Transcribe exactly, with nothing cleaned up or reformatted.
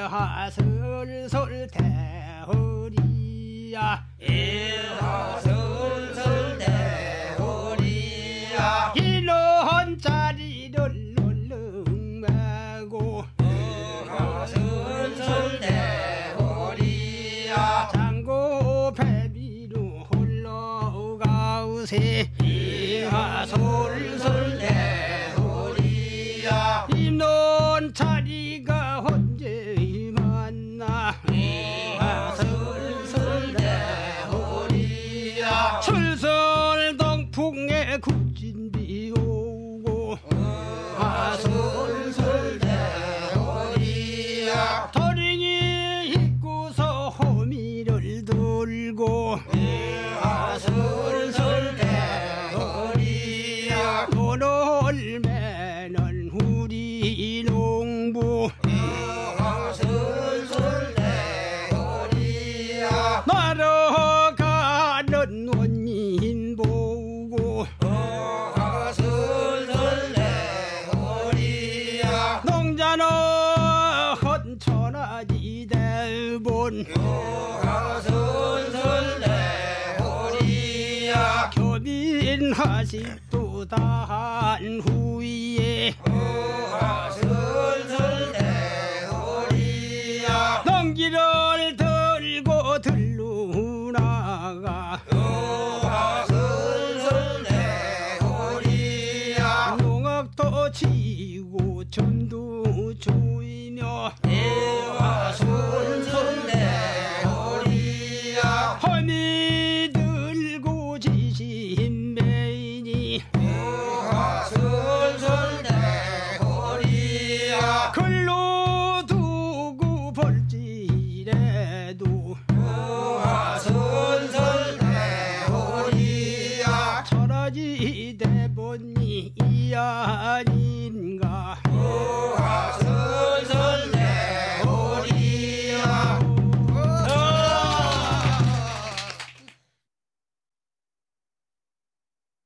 이하설설 대허리야 이하설설 대허리야 이런 자리를 얼렁매고 이하설설 대허리야 장고 배비로 흘러가우세 이하설설 대허리야 이런 자리가 언제 만나 이하설설 대허리야 설설 동풍에 굿진 비 오고 이하설설 대허리야 도링이 입고서 호미를 들고 이하설설 대허리야 노를 매는 우리 농부 이하설설 대허리야 나러 가는 원인 보고 이하설설 대허리야 농자는 헌천하지 대본 이하설설 대허리야 교빈하십도 다한 후에 이하설설 대허리야 농기를 들고 들루나가 이하설설 대허리야 농악도 치고 전도 조이며 이하설설 대허리야 허미 들고 지신 매인이 이하설설 대허리야 글로 두고 벌지래도 이하설설 대허리야 철하지 대본이 이 아닌가 이하설설 대허리야